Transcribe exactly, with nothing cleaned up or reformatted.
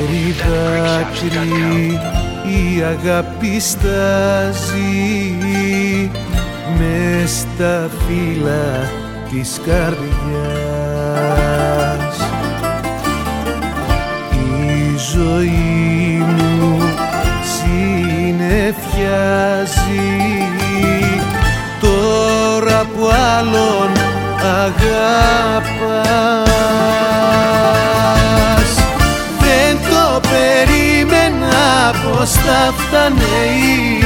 δάκρυ δάκρυ η αγάπη στάζει μες στα φύλλα της καρδιάς. Η ζωή μου συννεφιάζει τώρα που άλλον αγαπάς. Δεν το περίμενα πως θα φτάνε οι